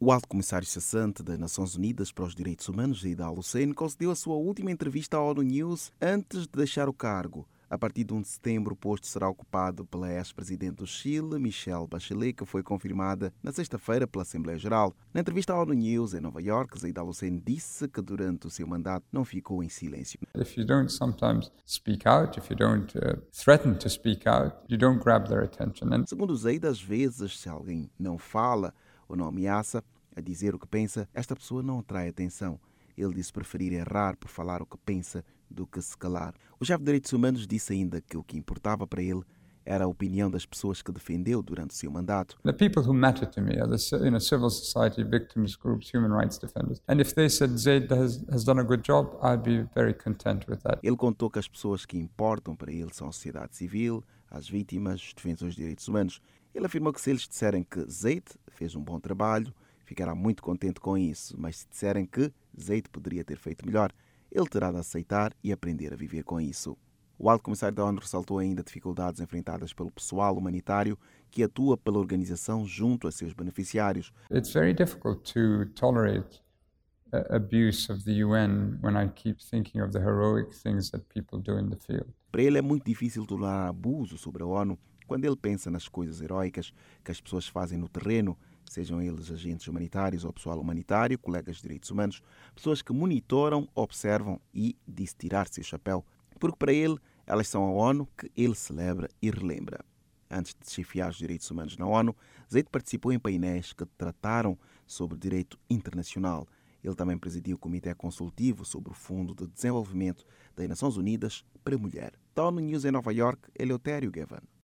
O alto comissário cessante das Nações Unidas para os Direitos Humanos, Zeid Al-Hussein, concedeu a sua última entrevista à ONU News antes de deixar o cargo. A partir de 1 de setembro, o posto será ocupado pela ex-presidente do Chile, Michelle Bachelet, que foi confirmada na sexta-feira pela Assembleia Geral. Na entrevista à ONU News em Nova York, Zeid Al-Hussein disse que durante o seu mandato não ficou em silêncio. If you don't sometimes speak out, if you don't threaten to speak out, you don't grab their attention. Segundo Zeid, às vezes, se alguém não fala ou não ameaça a dizer o que pensa, esta pessoa não atrai atenção. Ele disse preferir errar por falar o que pensa do que se calar. O chefe de direitos humanos disse ainda que o que importava para ele era a opinião das pessoas que defendeu durante o seu mandato. The people who matter to me are the civil society victims groups, human rights defenders. And if they said Zeid has done a good job, I'd be very content with that. Ele contou que as pessoas que importam para ele são a sociedade civil, as vítimas, os defensores de direitos humanos. Ele afirmou que se eles disserem que Zeid fez um bom trabalho, ficará muito contente com isso, mas se disserem que Zeid poderia ter feito melhor, ele terá de aceitar e aprender a viver com isso. O alto comissário da ONU ressaltou ainda dificuldades enfrentadas pelo pessoal humanitário que atua pela organização junto a seus beneficiários. It's very difficult to tolerate abuse of the UN when I keep thinking of the heroic things that people do in the field. Para ele é muito difícil tolerar abuso sobre a ONU quando ele pensa nas coisas heróicas que as pessoas fazem no terreno, sejam eles agentes humanitários ou pessoal humanitário, colegas de direitos humanos, pessoas que monitoram, observam e disse tirar-se o chapéu, porque para ele elas são a ONU que ele celebra e relembra. Antes de chefiar os direitos humanos na ONU, Zeid participou em painéis que trataram sobre direito internacional. Ele também presidiu o Comitê Consultivo sobre o Fundo de Desenvolvimento das Nações Unidas para a Mulher. Da ONU News em Nova York, Eleutério Gavan.